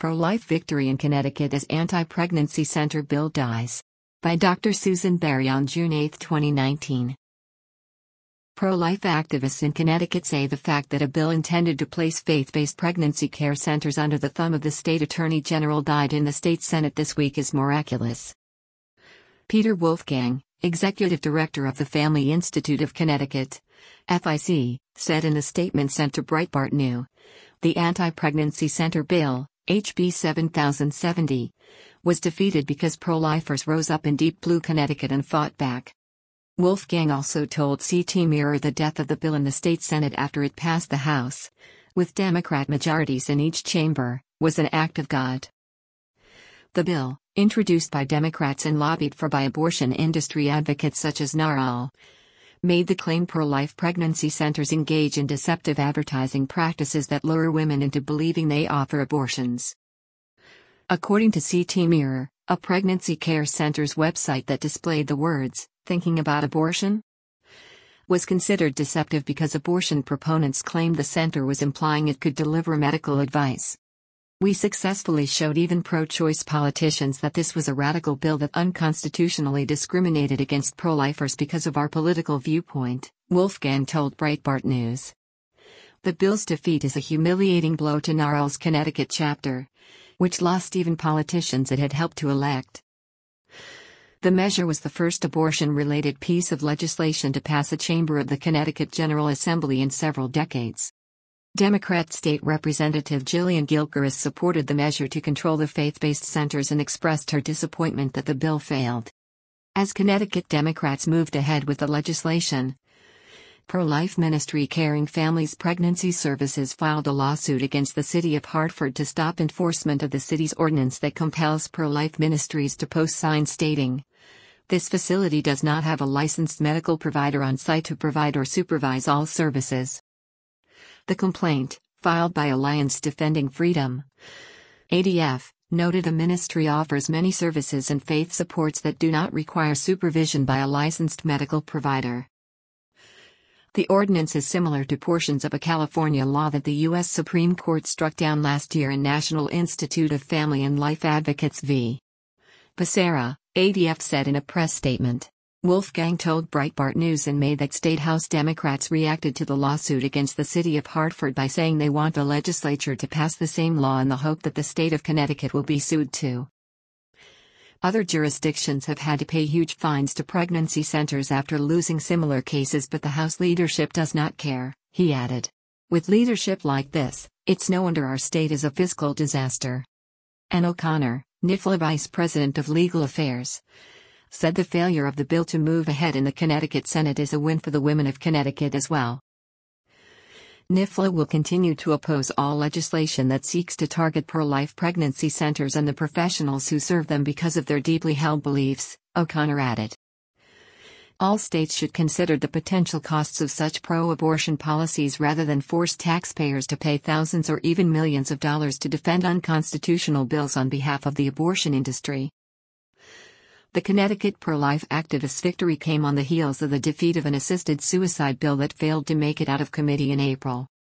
Pro-life victory in Connecticut as anti-pregnancy center bill dies. By Dr. Susan Berry on June 8, 2019. Pro-life activists in Connecticut say the fact that a bill intended to place faith-based pregnancy care centers under the thumb of the state attorney general died in the state Senate this week is miraculous. Peter Wolfgang, executive director of the Family Institute of Connecticut, FIC, said in a statement sent to Breitbart News, the anti-pregnancy center bill, HB 7070, was defeated because pro-lifers rose up in Deep Blue Connecticut and fought back. Wolfgang also told CT Mirror the death of the bill in the state Senate after it passed the House, with Democrat majorities in each chamber, was an act of God. The bill, introduced by Democrats and lobbied for by abortion industry advocates such as NARAL, made the claim pro-life pregnancy centers engage in deceptive advertising practices that lure women into believing they offer abortions. According to CT Mirror, a pregnancy care center's website that displayed the words, "Thinking about abortion?" was considered deceptive because abortion proponents claimed the center was implying it could deliver medical advice. We successfully showed even pro-choice politicians that this was a radical bill that unconstitutionally discriminated against pro-lifers because of our political viewpoint, Wolfgang told Breitbart News. The bill's defeat is a humiliating blow to NARAL's Connecticut chapter, which lost even politicians it had helped to elect. The measure was the first abortion-related piece of legislation to pass a chamber of the Connecticut General Assembly in several decades. Democrat State Representative Jillian Gilchrist supported the measure to control the faith-based centers and expressed her disappointment that the bill failed. As Connecticut Democrats moved ahead with the legislation, pro-life ministry Caring Families Pregnancy Services filed a lawsuit against the city of Hartford to stop enforcement of the city's ordinance that compels pro-life ministries to post signs stating, "This facility does not have a licensed medical provider on site to provide or supervise all services." The complaint, filed by Alliance Defending Freedom, ADF, noted the ministry offers many services and faith supports that do not require supervision by a licensed medical provider. The ordinance is similar to portions of a California law that the U.S. Supreme Court struck down last year in National Institute of Family and Life Advocates v. Becerra, ADF said in a press statement. Wolfgang told Breitbart News in May that State House Democrats reacted to the lawsuit against the city of Hartford by saying they want the legislature to pass the same law in the hope that the state of Connecticut will be sued too. Other jurisdictions have had to pay huge fines to pregnancy centers after losing similar cases, but the House leadership does not care, he added. With leadership like this, it's no wonder our state is a fiscal disaster. Ann O'Connor, NIFLA Vice President of Legal Affairs, said the failure of the bill to move ahead in the Connecticut Senate is a win for the women of Connecticut as well. NIFLA will continue to oppose all legislation that seeks to target pro-life pregnancy centers and the professionals who serve them because of their deeply held beliefs, O'Connor added. All states should consider the potential costs of such pro-abortion policies rather than force taxpayers to pay thousands or even millions of dollars to defend unconstitutional bills on behalf of the abortion industry. The Connecticut pro-life activists' victory came on the heels of the defeat of an assisted suicide bill that failed to make it out of committee in April.